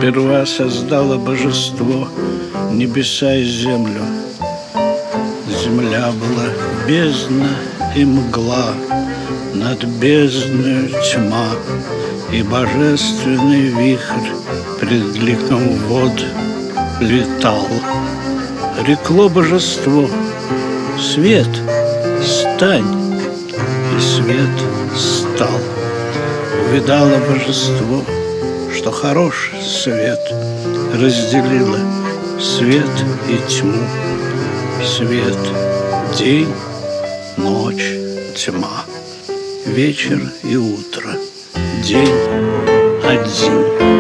Сперва создало божество небеса и землю. Земля была бездна и мгла, над бездною тьма, и божественный вихрь пред ликом вод летал. Рекло божество: свет, стань, и свет стал. Увидало божество, что хорош свет, разделило свет и тьму. Свет — день, ночь, тьма, вечер и утро, день один.